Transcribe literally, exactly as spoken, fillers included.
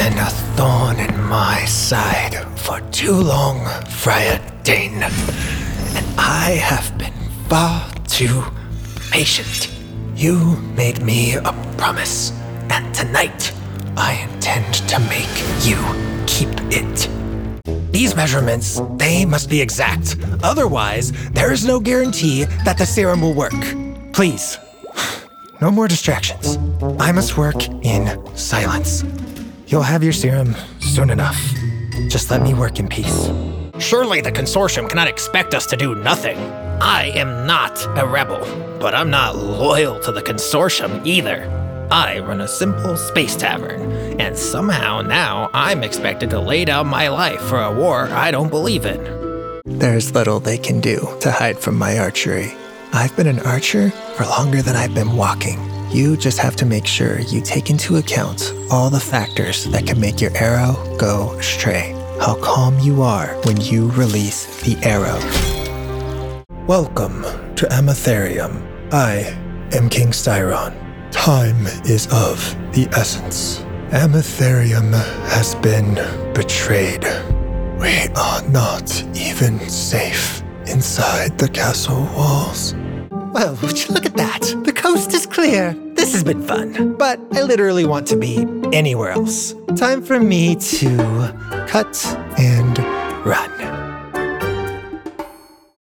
been a thorn in my side for too long, Friar Dane. And I have been far too patient. You made me a promise, and tonight I intend to make you keep it. These measurements, they must be exact. Otherwise, there is no guarantee that the serum will work. Please, no more distractions. I must work in silence. You'll have your serum soon enough. Just let me work in peace. Surely the consortium cannot expect us to do nothing. I am not a rebel, but I'm not loyal to the consortium either. I run a simple space tavern, and somehow now I'm expected to lay down my life for a war I don't believe in. There's little they can do to hide from my archery. I've been an archer for longer than I've been walking. You just have to make sure you take into account all the factors that can make your arrow go astray. How calm you are when you release the arrow. Welcome to Amatherium. I am King Styron. Time is of the essence. Amatherium has been betrayed. We are not even safe inside the castle walls. Well, would you look at that? The coast is clear. This has been fun, but I literally want to be anywhere else. Time for me to cut and run.